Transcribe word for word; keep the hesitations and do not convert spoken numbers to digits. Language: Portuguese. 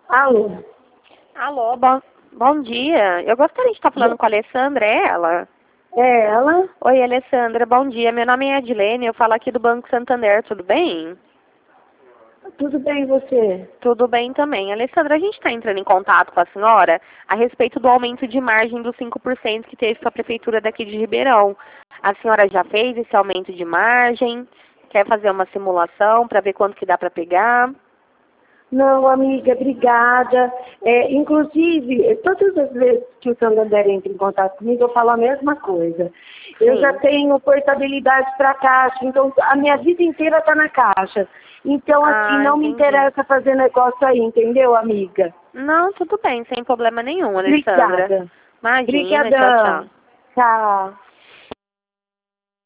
Alô? Alô, bom, bom dia. Eu gostaria de estar falando com a Alessandra, é ela? É ela? Oi, Alessandra, bom dia. Meu nome é Adilene, eu falo aqui do Banco Santander, tudo bem? Tudo bem, e você? Tudo bem também. Alessandra, a gente está entrando em contato com a senhora a respeito do aumento de margem dos cinco por cento que teve com a prefeitura daqui de Ribeirão. A senhora já fez esse aumento de margem? Quer fazer uma simulação para ver quanto que dá para pegar? Não, amiga, obrigada. É, inclusive, todas as vezes que o Santander entra em contato comigo, eu falo a mesma coisa. Eu Sim. já tenho portabilidade para caixa, então a minha vida inteira está na caixa. Então, assim, Ah, não me entendi. interessa fazer negócio aí, entendeu, amiga? Não, tudo bem, sem problema nenhum, Alessandra. Obrigada. Imagina, tchau, tchau. Obrigadão. Tchau.